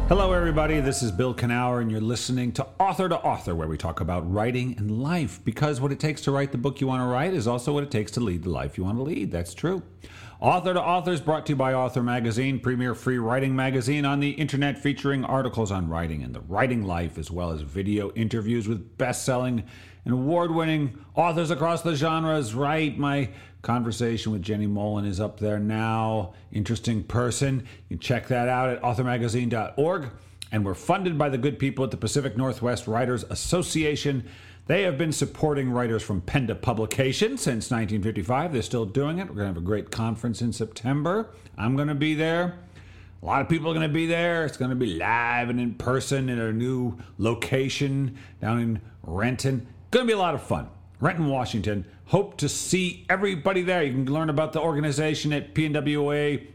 Hello, everybody. This is Bill Knauer, and you're listening to Author, where we talk about writing and life. Because what it takes to write the book you want to write is also what it takes to lead the life you want to lead. That's true. Author is brought to you by Author Magazine, premier free writing magazine on the internet, featuring articles on writing and the writing life, as well as video interviews with best-selling and award-winning authors across the genres. Right, my conversation with Jenny Mollen is up there now. Interesting person. You can check that out at authormagazine.org. And we're funded by the good people at the Pacific Northwest Writers Association. They have been supporting writers from Penda Publications since 1955. They're still doing it. We're going to have a great conference in September. I'm going to be there. A lot of people are going to be there. It's going to be live and in person in a new location down in Renton. Going to be a lot of fun. Renton, Washington. Hope to see everybody there. You can learn about the organization at pnwa.org.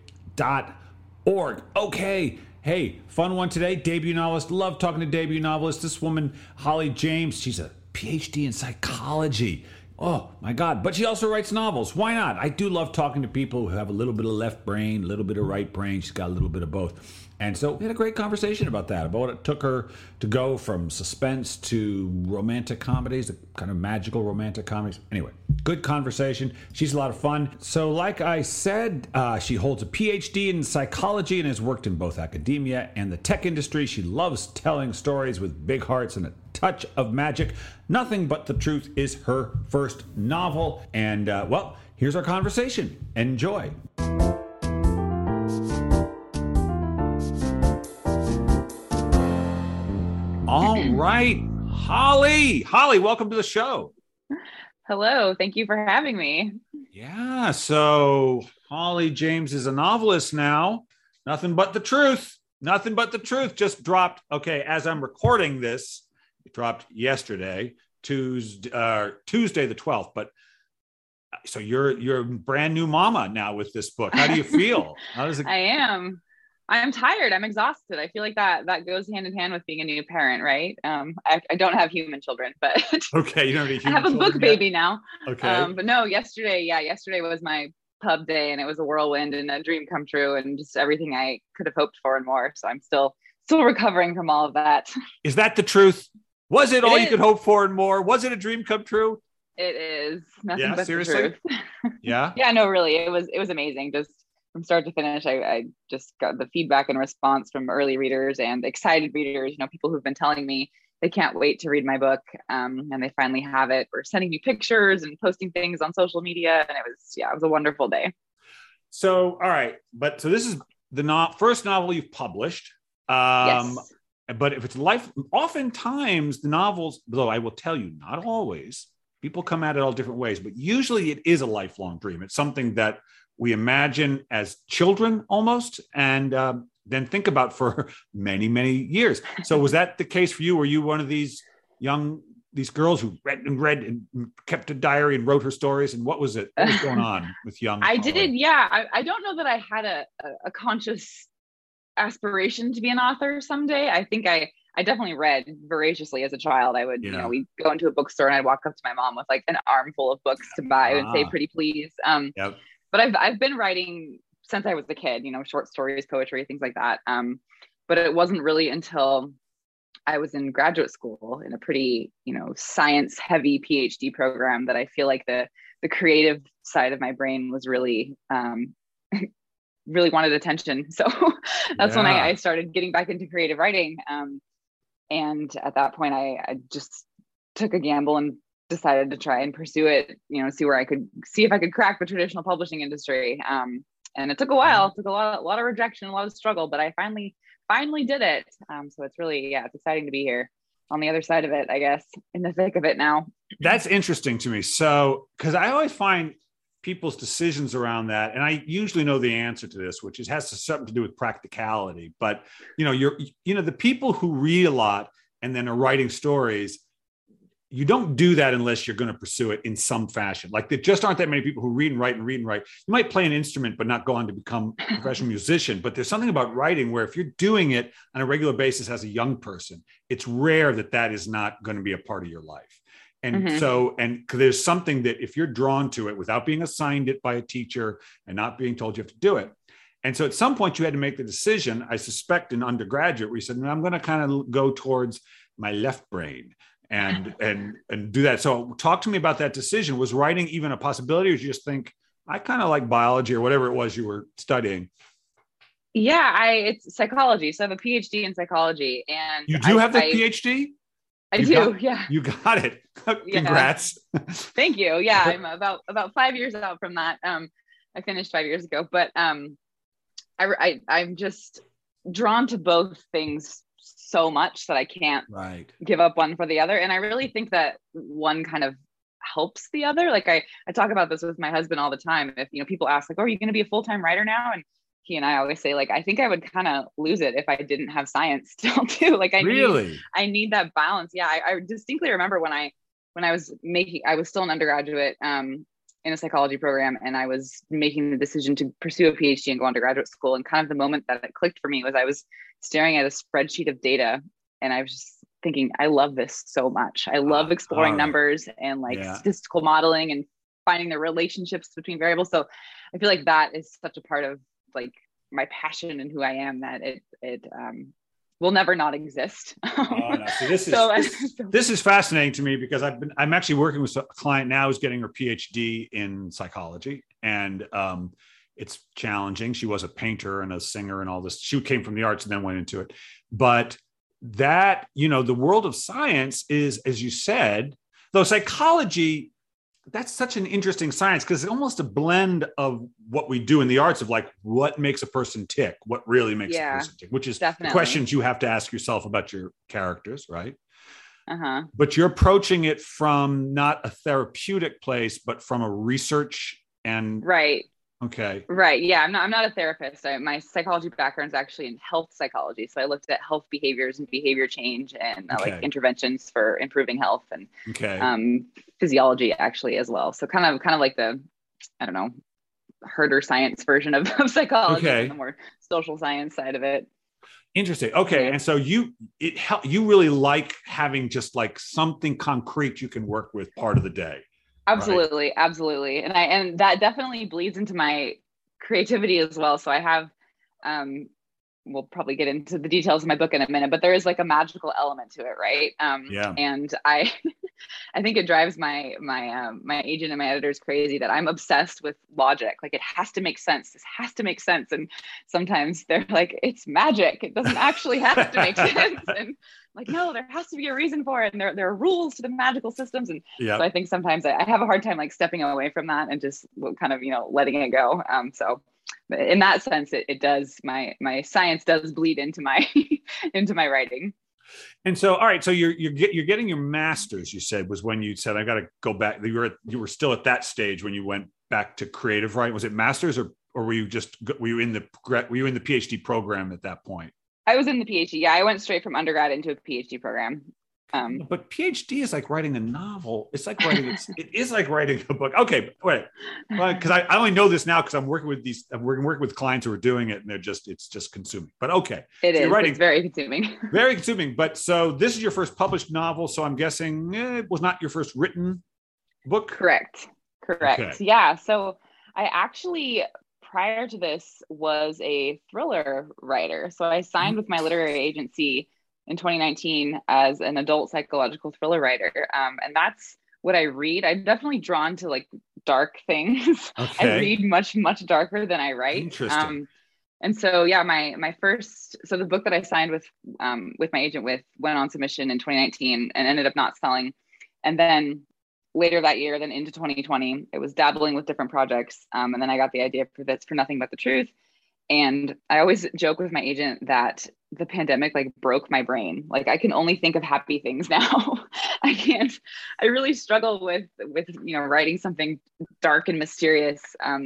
Okay. Hey, fun one today. Debut novelist. Love talking to debut novelists. This woman, Holly James, she's a PhD in psychology. Oh, my God. But she also writes novels. Why not? I do love talking to people who have a little bit of left brain, a little bit of right brain. She's got a little bit of both. And so we had a great conversation about that, about what it took her to go from suspense to romantic comedies, the kind of magical romantic comedies. Anyway, good conversation. She's a lot of fun. So like I said, she holds a PhD in psychology and has worked in both academia and the tech industry. She loves telling stories with big hearts and a touch of magic. Nothing But the Truth is her first novel. And, well, here's our conversation. Enjoy. All right, Holly. Holly, welcome to the show. Hello. Thank you for having me. Yeah. So Holly James is a novelist now. Nothing But the Truth. Nothing But the Truth just dropped. Okay. As I'm recording this, it dropped yesterday, Tuesday the 12th. But so you're a brand new mama now with this book. How do you feel? How does it? I am. I'm tired. I'm exhausted. I feel like that goes hand in hand with being a new parent, right? I don't have human children, but okay, you don't have I have a book baby now. Okay, but no, yesterday was my pub day, and it was a whirlwind and a dream come true, and just everything I could have hoped for and more. So I'm still recovering from all of that. Is that the truth? Was it all you could hope for and more? Was it a dream come true? It is nothing but seriously? the truth. Yeah. Yeah. No, really, it was amazing. Just from start to finish, I just got the feedback and response from early readers and excited readers, people who've been telling me they can't wait to read my book, and they finally have it. We're sending me pictures and posting things on social media, and it was a wonderful day. So, all right. So this is the first novel you've published. Yes. But if it's oftentimes the novels, though I will tell you, not always, people come at it all different ways, but usually it is a lifelong dream. It's something that we imagine as children almost, and then think about for many, many years. So was that the case for you? Were you one of these girls who read and kept a diary and wrote her stories? And what was it? What was going on with young? I did. Yeah. I don't know that I had a conscious aspiration to be an author someday. I think I definitely read voraciously as a child. I would, we'd go into a bookstore and I'd walk up to my mom with like an armful of books to buy and say, pretty please. Yep. But I've been writing since I was a kid, short stories, poetry, things like that. But it wasn't really until I was in graduate school in a pretty, science heavy PhD program that I feel like the creative side of my brain was really, really wanted attention. So that's when I started getting back into creative writing. And at that point, I just took a gamble and decided to try and pursue it, see if I could crack the traditional publishing industry. And it took a while. It took a lot of rejection, a lot of struggle, but I finally did it. So it's really, it's exciting to be here on the other side of it, I guess, in the thick of it now. That's interesting to me. So, because I always find people's decisions around that, and I usually know the answer to this, which has something to do with practicality. But, the people who read a lot and then are writing stories, you don't do that unless you're going to pursue it in some fashion. Like there just aren't that many people who read and write. You might play an instrument, but not go on to become a professional musician. But there's something about writing where if you're doing it on a regular basis as a young person, it's rare that is not going to be a part of your life. And so, and there's something that if you're drawn to it without being assigned it by a teacher and not being told you have to do it, And so at some point you had to make the decision, I suspect in undergraduate, where you said, no, I'm going to kind of go towards my left brain and do that. So talk to me about that decision. Was writing even a possibility, or did you just think, I kind of like biology or whatever it was you were studying? Yeah, it's psychology. So I have a PhD in psychology, and you do have the PhD? I do. Yeah. You got it. Congrats. Yeah. Thank you. Yeah. I'm about 5 years out from that. I finished 5 years ago, but, I'm just drawn to both things so much that I can't give up one for the other. And I really think that one kind of helps the other. Like I talk about this with my husband all the time. If, people ask like, oh, are you going to be a full-time writer now? And he and I always say, like, I think I would kind of lose it if I didn't have science still too. Like I need that balance. Yeah. I distinctly remember when I was still an undergraduate, in a psychology program, and I was making the decision to pursue a PhD and go on to graduate school. And kind of the moment that it clicked for me was I was staring at a spreadsheet of data, and I was just thinking, I love this so much. I love exploring numbers and statistical modeling and finding the relationships between variables. So I feel like that is such a part of like my passion and who I am, that it will never not exist. No. So this is fascinating to me, because I'm actually working with a client now who's getting her PhD in psychology, and it's challenging. She was a painter and a singer and all this. She came from the arts and then went into it. But that, the world of science is, as you said, though psychology, that's such an interesting science, because it's almost a blend of what we do in the arts of like what makes a person tick, what really makes a person tick, which is the questions you have to ask yourself about your characters, right? But you're approaching it from not a therapeutic place, but from a research and Okay. Right. Yeah. I'm not a therapist. My psychology background is actually in health psychology. So I looked at health behaviors and behavior change and like interventions for improving health and physiology actually as well. So kind of like the, I don't know, herder science version of psychology, and the more social science side of it. Interesting. Okay. Yeah. And so you really like having just like something concrete you can work with part of the day. Absolutely. Right. Absolutely. And that definitely bleeds into my creativity as well. So I have, we'll probably get into the details of my book in a minute, but there is like a magical element to it. Right. And I think it drives my agent and my editors crazy that I'm obsessed with logic. Like it has to make sense. This has to make sense. And sometimes they're like, it's magic. It doesn't actually have to make sense. And like, no, there has to be a reason for it. And there are rules to the magical systems. And so I think sometimes I have a hard time like stepping away from that and just kind of, letting it go. So in that sense, it does, my science does bleed into my, into my writing. And so, all right. So you're getting your master's, you said, was when you said, I got to go back. You were still at that stage when you went back to creative writing. Was it master's or were you in the PhD program at that point? I was in the PhD. Yeah, I went straight from undergrad into a PhD program. But PhD is like writing a novel. It's like it is like writing a book. Okay, wait, because I only know this now because I'm working with clients who are doing it, and it's just consuming. But okay, it's very consuming. Very consuming. But so this is your first published novel. So I'm guessing it was not your first written book. Correct. Okay. Yeah. So I actually, prior to this, was a thriller writer. So I signed with my literary agency in 2019 as an adult psychological thriller writer. And that's what I read. I'm definitely drawn to like dark things. Okay. I read much, much darker than I write. Interesting. And so, yeah, so the book that I signed with my agent went on submission in 2019 and ended up not selling. And then later that year, then into 2020, it was dabbling with different projects. And then I got the idea for Nothing But the Truth. And I always joke with my agent that the pandemic like broke my brain. Like I can only think of happy things now. I really struggle with writing something dark and mysterious.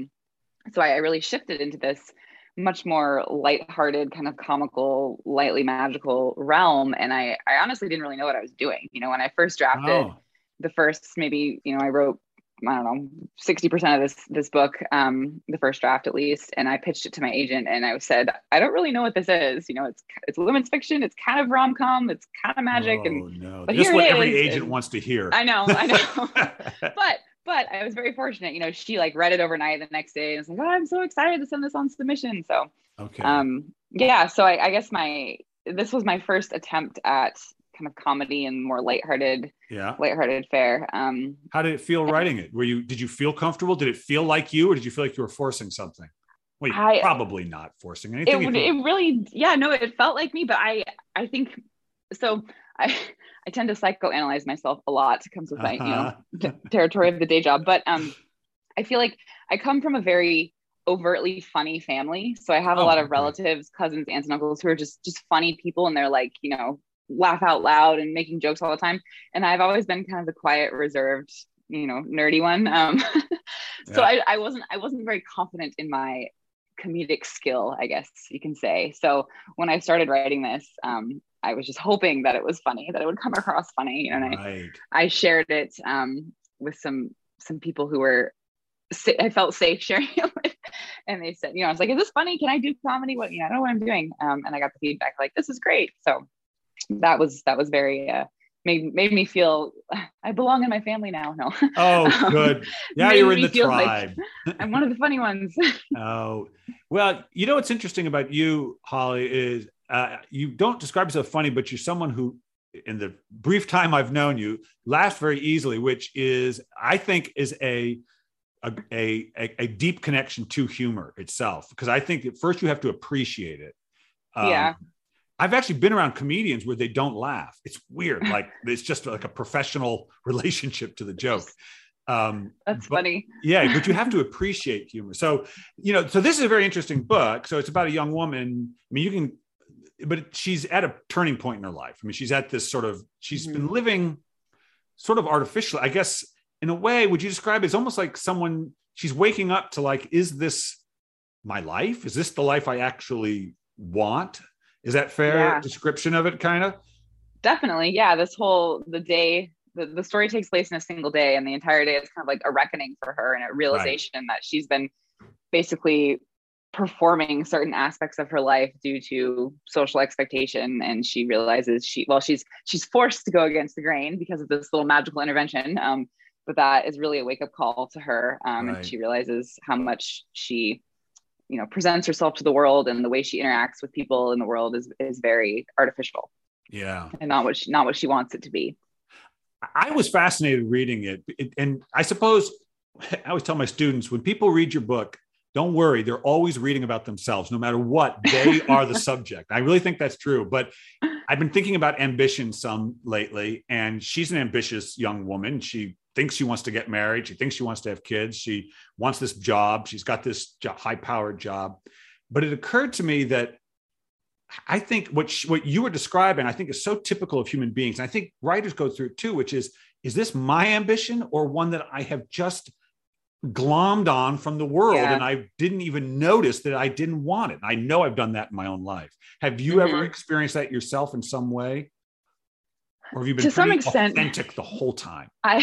So I really shifted into this much more lighthearted, kind of comical, lightly magical realm. And I honestly didn't really know what I was doing. When I first drafted the first, maybe, I wrote, I don't know, 60% of this book, the first draft at least. And I pitched it to my agent and I said, I don't really know what this is. It's women's fiction. It's kind of rom-com. It's kind of magic. But this is what every agent wants to hear. I know. but I was very fortunate, you know, she like read it overnight the next day and was like, oh, I'm so excited to send this on submission. So, Okay. yeah. So I guess this was my first attempt at kind of comedy and more lighthearted fare. How did it feel writing it? Did you feel comfortable? Did it feel like you, or did you feel like you were forcing something? Well, you're probably not forcing anything. It really, yeah, no, it felt like me, but I think so. I tend to psychoanalyze myself a lot. It comes with my, you know, territory of the day job. But I feel like I come from a very overtly funny family. So I have a lot of relatives, cousins, aunts, and uncles who are just funny people. And they're like, you know, laugh out loud and making jokes all the time. And I've always been kind of the quiet, reserved, you know, nerdy one. So I wasn't very confident in my comedic skill, I guess you can say. So when I started writing this, I was just hoping that it was funny, that it would come across funny. And I shared it with some people who were, I felt safe sharing it with, and they said, you know, I was like, is this funny? Can I do comedy? What, you know, I don't know what I'm doing. And I got the feedback like, this is great. So that was very, made me feel I belong in my family now. No. Oh, good. Yeah. You're in the tribe. Like I'm one of the funny ones. Oh, well, you know, what's interesting about you, Holly, is you don't describe yourself funny, but you're someone who, in the brief time I've known you, laughs very easily, which is, I think, is a deep connection to humor itself. Because I think at first you have to appreciate it. I've actually been around comedians where they don't laugh. It's weird. Like it's just like a professional relationship to the joke. That's funny. Yeah, but you have to appreciate humor. So, you know, so this is a very interesting book. So it's about a young woman. I mean, but she's at a turning point in her life. I mean, she's at this sort of, she's been living sort of artificially, I guess, in a way. Would you describe it as almost like she's waking up to like, is this my life? Is this the life I actually want? Is that fair description of it, kind of? Definitely. Yeah. The story takes place in a single day, and the entire day is kind of like a reckoning for her and a realization that she's been basically performing certain aspects of her life due to social expectation. And she realizes she's forced to go against the grain because of this little magical intervention. But that is really a wake-up call to her. And she realizes how much she, you know, presents herself to the world, and the way she interacts with people in the world is very artificial. Yeah. And not what she wants it to be. I was fascinated reading it. And I suppose I always tell my students, when people read your book, don't worry, they're always reading about themselves. No matter what, they are the subject. I really think that's true. But I've been thinking about ambition some lately, and she's an ambitious young woman. She thinks she wants to get married. She thinks she wants to have kids. She wants this job. She's got this high-powered job. But it occurred to me that I think what you were describing, I think, is so typical of human beings. And I think writers go through it too, which is this my ambition or one that I have just glommed on from the world and I didn't even notice that I didn't want it? I know I've done that in my own life. Have you ever experienced that yourself in some way? Or have you been to some extent authentic the whole time? I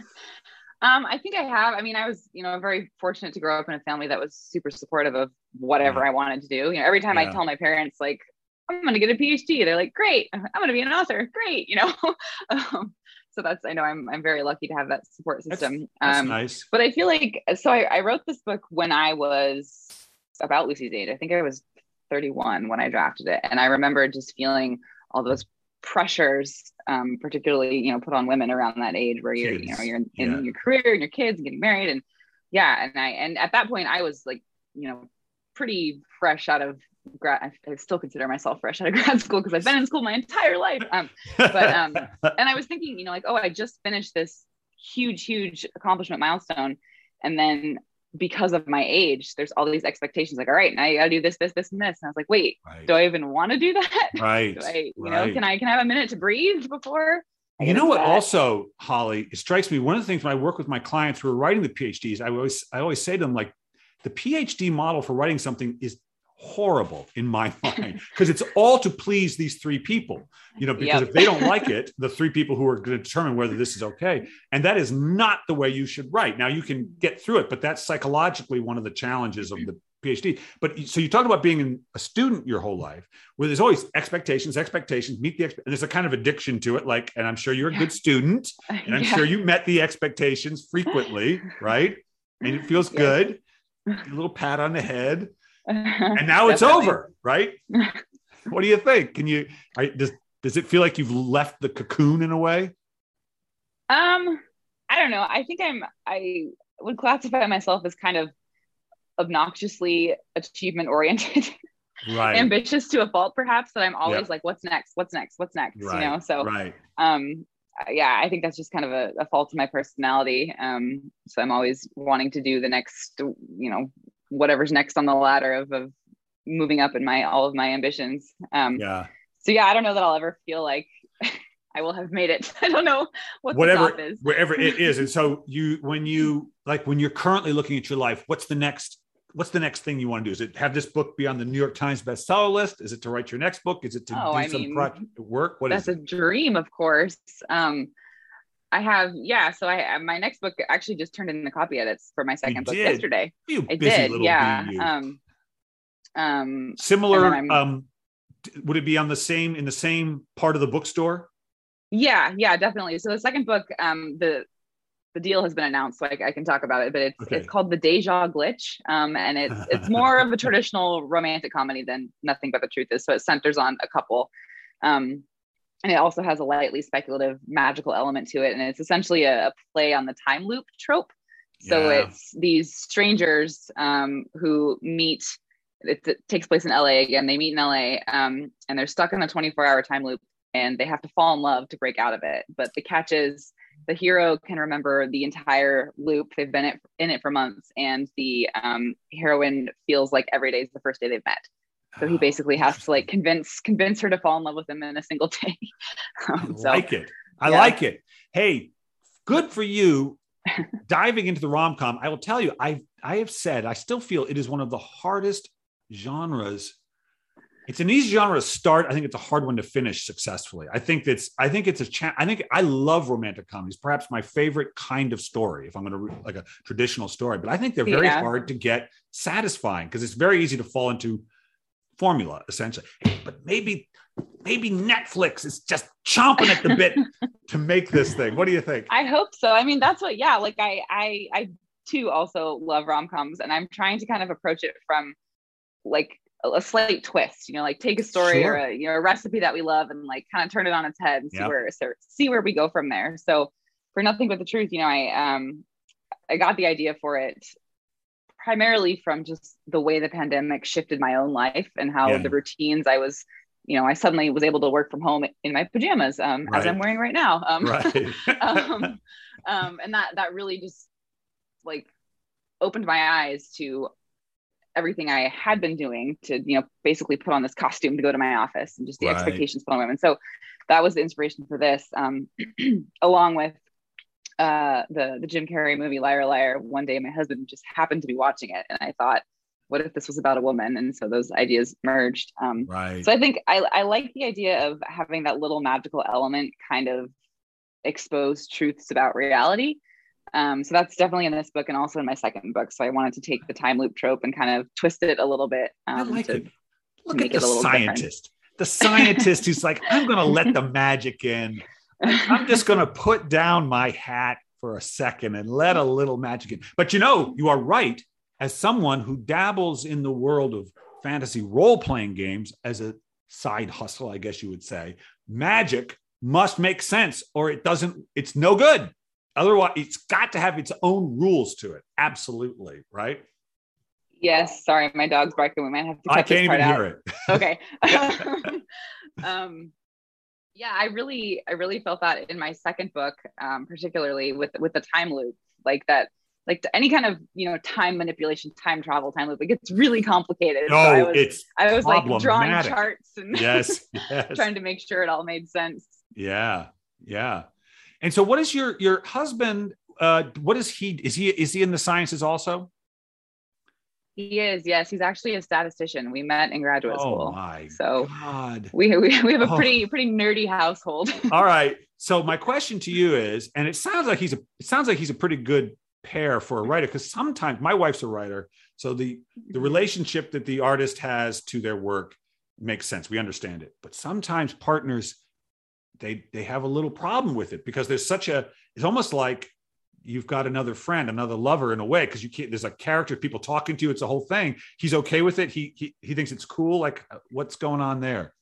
think I have. I mean, I was, you know, very fortunate to grow up in a family that was super supportive of whatever I wanted to do. You know, every time I tell my parents, like, I'm going to get a PhD, they're like, great, I'm going to be an author. Great. You know? So I know I'm very lucky to have that support system. That's nice. But I feel like, so I wrote this book when I was about Lucy's age. I think I was 31 when I drafted it. And I remember just feeling all those pressures, particularly, you know, put on women around that age where you're, you know, you're in your career and your kids and getting married. And at that point I was like, you know, pretty fresh out of grad. I still consider myself fresh out of grad school because I've been in school my entire life. And I was thinking, you know, like, oh, I just finished this huge accomplishment milestone. And then because of my age, there's all these expectations like, all right, now you got to do this, and this. And I was like, wait, do I even want to do that? Right. You know, can I have a minute to breathe before? You know what? Also, Holly, it strikes me. One of the things when I work with my clients who are writing the PhDs, I always say to them, like, the PhD model for writing something is horrible in my mind, because it's all to please these three people, because Yep. if they don't like it, the three people who are going to determine whether this is okay. And that is not the way you should write. Now you can get through it, but that's psychologically one of the challenges of the PhD. But so you talk about being a student your whole life, where there's always expectations, meet the and there's a kind of addiction to it. Like, and I'm sure you're a good student, and I'm sure you met the expectations frequently, right? And it feels good. A little pat on the head. And now it's over, right? What do you think? Does it feel like you've left the cocoon in a way? I don't know. I think I would classify myself as kind of obnoxiously achievement oriented, right? Ambitious to a fault, perhaps, that I'm always like, what's next? Right. So, right. Yeah, I think that's just kind of a fault of my personality. So I'm always wanting to do the next, whatever's next on the ladder of moving up in all of my ambitions. So yeah, I don't know that I'll ever feel like I will have made it. I don't know whatever the top is. Wherever it is. And so when you're currently looking at your life, what's the next thing you want to do? Is it have this book be on the New York Times bestseller list? Is it to write your next book? Is it to do some project work? That's a dream, of course. I have, so my next book actually just turned in the copy edits for my second book yesterday. I did, yeah. Similar. Would it be in the same part of the bookstore? Yeah, definitely. So the second book, the deal has been announced, so I can talk about it. But it's called The Deja Glitch, and it's more of a traditional romantic comedy than Nothing But the Truth Is. So it centers on a couple. And it also has a lightly speculative magical element to it. And it's essentially a play on the time loop trope. So it's these strangers who meet, it takes place in LA again. They meet in LA and they're stuck in a 24-hour time loop, and they have to fall in love to break out of it. But the catch is the hero can remember the entire loop. They've been in it for months. And the heroine feels like every day is the first day they've met. So he basically has to like convince her to fall in love with him in a single day. I like it. Hey, good for you. Diving into the rom-com. I will tell you, I have said, I still feel it is one of the hardest genres. It's an easy genre to start. I think it's a hard one to finish successfully. I think I love romantic comedies, perhaps my favorite kind of story, if I'm going to like a traditional story, but I think they're very hard to get satisfying because it's very easy to fall into formula, essentially. But maybe Netflix is just chomping at the bit to make this thing. What do you think? I hope so. I mean, that's what, like I too also love rom-coms, and I'm trying to kind of approach it from like a slight twist, like take a story or a recipe that we love and like kind of turn it on its head and see where we go from there. So for Nothing But the Truth, I got the idea for it primarily from just the way the pandemic shifted my own life and how the routines I was, I suddenly was able to work from home in my pajamas, as I'm wearing right now. And that really just like opened my eyes to everything I had been doing to, basically put on this costume to go to my office and just the expectations put on women. So that was the inspiration for this, along with the Jim Carrey movie Liar Liar. One day my husband just happened to be watching it, and I thought, what if this was about a woman? And so those ideas merged. So I think I like the idea of having that little magical element kind of expose truths about reality. So that's definitely in this book and also in my second book. So I wanted to take the time loop trope and kind of twist it a little bit. I like it. Look at the scientist. Different. The scientist who's like, I'm going to let the magic in. I'm just going to put down my hat for a second and let a little magic in. But you are right. As someone who dabbles in the world of fantasy role-playing games as a side hustle, I guess you would say, magic must make sense or it's no good. Otherwise, it's got to have its own rules to it. Absolutely. Right? Yes. Sorry, my dog's barking. We might have to cut this part out. I can't even hear it. Okay. Yeah, I really felt that in my second book, particularly with the time loop, like that, like any kind of, time manipulation, time travel, time loop, it gets really complicated. No, so I was like drawing charts and yes. trying to make sure it all made sense. Yeah. Yeah. And so what is your husband, what is he in the sciences also? He is, yes. He's actually a statistician. We met in graduate Oh school. my So God. we have a Oh. pretty nerdy household. All right. So my question to you is, and it sounds like he's a pretty good pair for a writer, because sometimes my wife's a writer, so the relationship that the artist has to their work makes sense. We understand it, but sometimes partners they have a little problem with it, because there's it's almost like you've got another friend, another lover in a way, because you can't. There's a character, people talking to you. It's a whole thing. He's okay with it. He thinks it's cool. Like, what's going on there?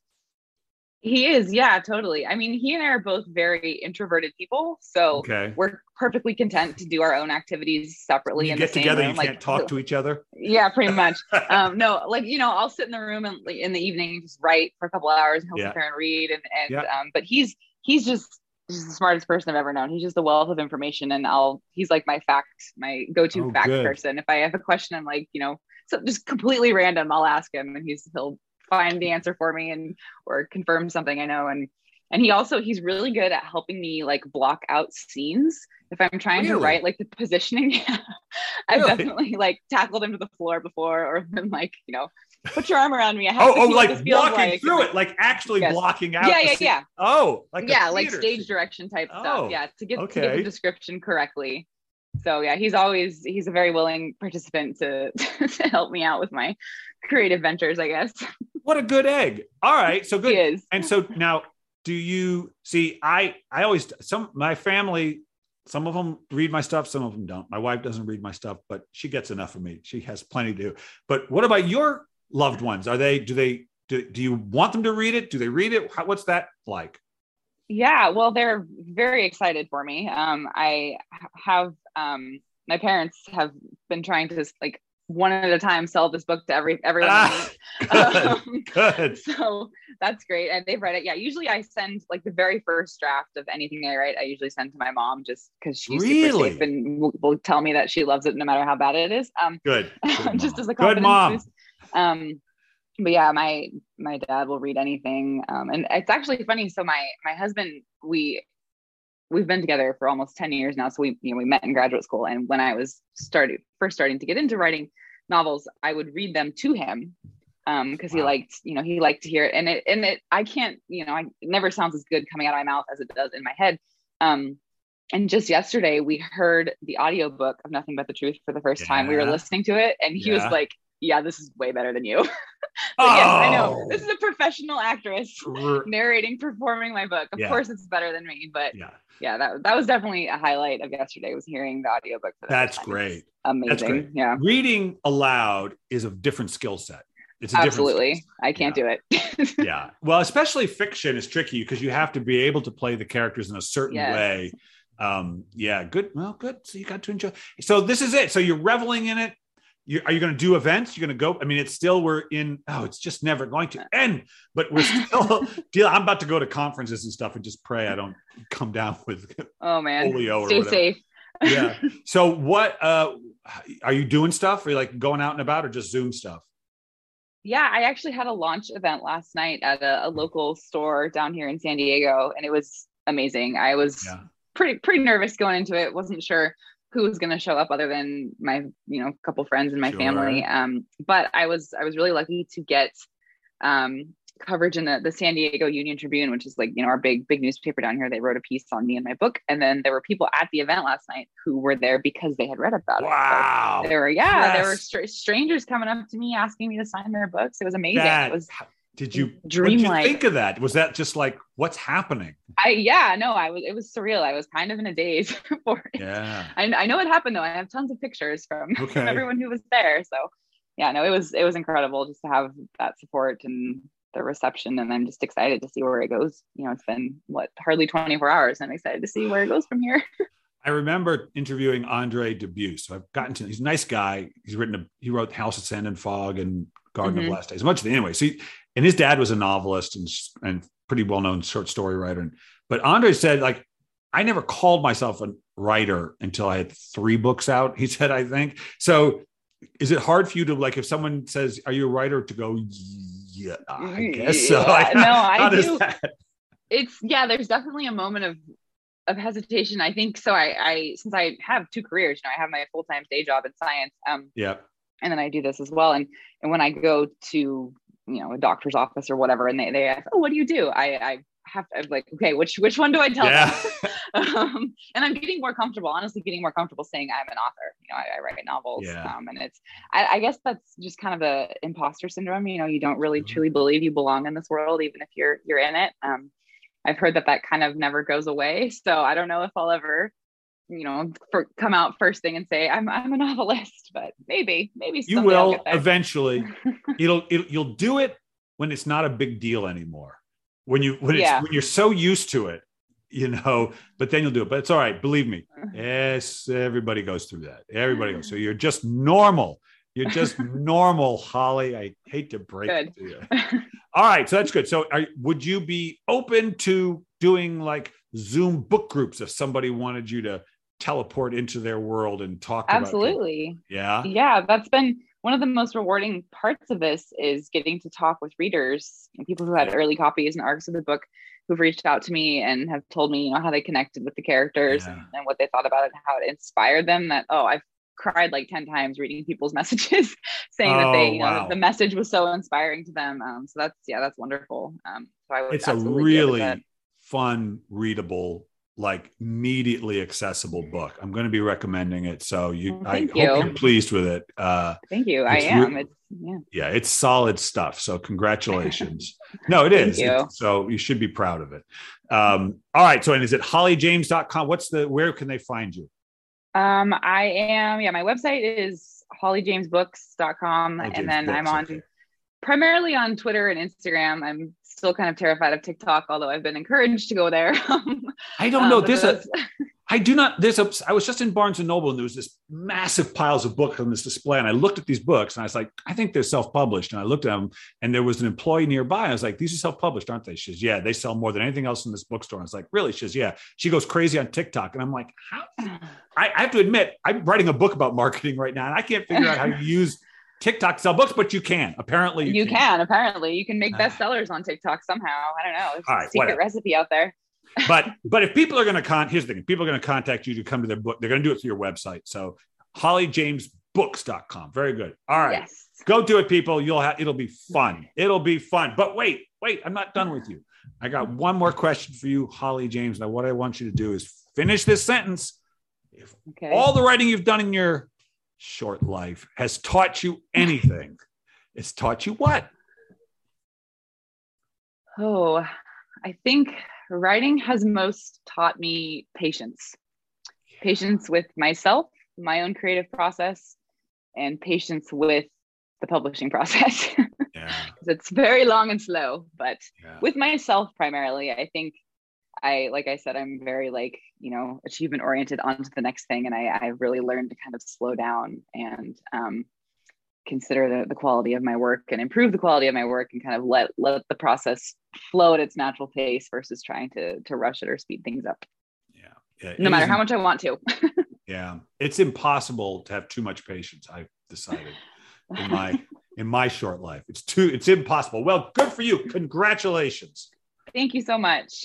He is, yeah, totally. I mean, he and I are both very introverted people, so Okay. we're perfectly content to do our own activities separately. When you in get the same together, room. you can't talk to each other. Yeah, pretty much. No, like, I'll sit in the room and like, in the evening and just write for a couple hours, and he'll sit there and read. But he's just the smartest person I've ever known. He's just a wealth of information, and he's like my go-to fact person. If I have a question, I'm like, so just completely random, I'll ask him, and he'll find the answer for me or confirm something I know. And he's really good at helping me like block out scenes if I'm trying to write like the positioning. I've definitely like tackled him to the floor before, or been like, put your arm around me. I have to like what walking through it, like actually blocking out. Yeah. Oh, like like stage direction type stuff. Yeah, to get the description correctly. So yeah, he's a very willing participant to help me out with my creative ventures, I guess. What a good egg. All right. So good. He is. And so now, do you see, I always, my family, some of them read my stuff, some of them don't. My wife doesn't read my stuff, but she gets enough of me. She has plenty to do. But what about your loved ones? Do you want them to read it? Do they read it? What's that like? Yeah, well, they're very excited for me. I have, my parents have been trying to like one at a time sell this book to everyone. Good. So that's great. And they've read it. Yeah. Usually I send like the very first draft of anything I write. I usually send to my mom, just because she's super safe and will tell me that she loves it no matter how bad it is. Good just as a confidence boost. But yeah, my dad will read anything. And it's actually funny. So my husband, we've been together for almost 10 years now. So we met in graduate school. And when I was first starting to get into writing novels, I would read them to him. Cause he liked to hear it. And I can't, it never sounds as good coming out of my mouth as it does in my head. And just yesterday we heard the audiobook of Nothing But the Truth for the first time. We were listening to it and he was like, yeah, this is way better than you. Yes, I know. This is a professional actress performing my book. Of course it's better than me, but that was definitely a highlight of yesterday, was hearing the audiobook. That's great. Amazing. That's great. Yeah. Reading aloud is a different skill set. It's absolutely. I can't do it. Yeah. Well, especially fiction is tricky because you have to be able to play the characters in a certain way. Good. Well, good. So you got to enjoy. So this is it. So you're reveling in it. Are you going to do events? You're going to go? I mean, it's just never going to end, but we're still I'm about to go to conferences and stuff and just pray I don't come down with polio or Stay whatever. Safe. Yeah. So what, are you doing stuff? Are you like going out and about or just Zoom stuff? Yeah, I actually had a launch event last night at a local store down here in San Diego, and it was amazing. I was pretty nervous going into it. Wasn't sure who was going to show up other than my, couple friends and my family. But I was really lucky to get coverage in the San Diego Union Tribune, which is like, our big newspaper down here. They wrote a piece on me and my book. And then there were people at the event last night who were there because they had read about it. Wow. So there were strangers coming up to me asking me to sign their books. It was amazing. It was dreamlike. Think of that? Was that just like, what's happening? It was surreal. I was kind of in a daze for it. Yeah. I know it happened though. I have tons of pictures from everyone who was there. So it was incredible just to have that support and the reception, and I'm just excited to see where it goes. It's been hardly 24 hours, and I'm excited to see where it goes from here. I remember interviewing Andre Dubus. So I've gotten to, he's a nice guy. He wrote House of Sand and Fog and Garden of Last Days. Anyway, and his dad was a novelist and pretty well-known short story writer. But Andre said, like, I never called myself a writer until I had 3 books out, he said, I think. So is it hard for you to, like, if someone says, are you a writer, to go, yeah, I guess so. Like, no, I do. There's definitely a moment of hesitation. I think so. I since I have 2 careers, I have my full-time day job in science. And then I do this as well. And when I go to, a doctor's office or whatever, and they ask, oh, what do you do? I'm like, okay, which one do I tell them? And I'm getting more comfortable, honestly, saying I'm an author. I write novels. And it's, I guess that's just kind of the imposter syndrome. You don't really truly believe you belong in this world, even if you're in it. I've heard that kind of never goes away. So I don't know if I'll ever, come out first thing and say I'm a novelist, but maybe you will eventually. You'll do it when it's not a big deal anymore. When you're so used to it, but then you'll do it. But it's all right. Believe me. Yes, everybody goes through that. Everybody goes. So you're just normal. You're just normal, Holly. I hate to break it to you. All right. So that's good. So would you be open to doing like Zoom book groups if somebody wanted you to teleport into their world and talk Absolutely. About it? Yeah. That's been one of the most rewarding parts of this, is getting to talk with readers and people who had early copies and arcs of the book, who've reached out to me and have told me, how they connected with the characters and what they thought about it and how it inspired them. That, I've cried like 10 times reading people's messages saying that they, the message was so inspiring to them. So that's wonderful. So I would it's a really fun, readable, like immediately accessible book. I'm going to be recommending it. So I hope you're pleased with it. Thank you. I am. It's solid stuff. So congratulations. No, it is. So you should be proud of it. All right. So, and is it hollyjames.com? Where can they find you? I am. My website is hollyjamesbooks.com. And then I'm on primarily on Twitter and Instagram. I'm still kind of terrified of TikTok, although I've been encouraged to go there. I don't know. I was just in Barnes and Noble, and there was this massive piles of books on this display. And I looked at these books and I was like, I think they're self-published. And I looked at them, and there was an employee nearby. I was like, these are self-published, aren't they? She says, yeah, they sell more than anything else in this bookstore. And I was like, really? She says, yeah. She goes crazy on TikTok. And I'm like, how? I have to admit, I'm writing a book about marketing right now, and I can't figure out how to use TikTok to sell books, but you can. Apparently you can. Apparently you can make bestsellers on TikTok somehow. I don't know. It's a secret recipe out there. But if people are going to here's the thing. If people are going to contact you to come to their book, they're going to do it through your website. So hollyjamesbooks.com. Very good. All right. Yes. Go do it, people. It'll be fun. It'll be fun. But wait, I'm not done with you. I got one more question for you, Holly James. Now, what I want you to do is finish this sentence. If all the writing you've done in your short life has taught you anything, it's taught you what? I think writing has most taught me patience with myself, my own creative process, and patience with the publishing process. It's very long and slow, but with myself primarily. I think like I said, I'm very achievement oriented, on to the next thing. And I really learned to kind of slow down and consider the quality of my work and improve the quality of my work, and kind of let the process flow at its natural pace versus trying to rush it or speed things up. No matter how much I want to. It's impossible to have too much patience. I've decided in my short life, it's impossible. Well, good for you. Congratulations. Thank you so much.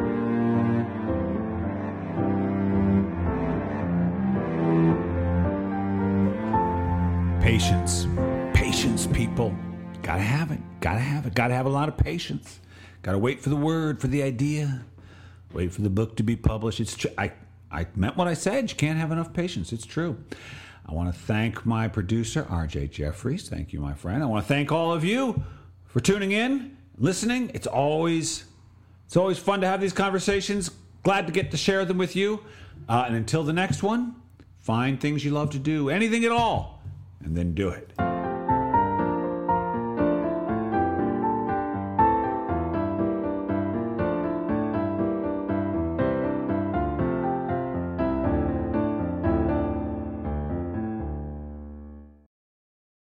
Patience, people. Gotta have it. Gotta have a lot of patience. Gotta wait for the word, for the idea. Wait for the book to be published. It's true. I meant what I said. You can't have enough patience. It's true. I want to thank my producer, RJ Jeffries. Thank you, my friend. I want to thank all of you for tuning in, listening. It's always fun to have these conversations. Glad to get to share them with you. And until the next one, find things you love to do, anything at all, and then do it.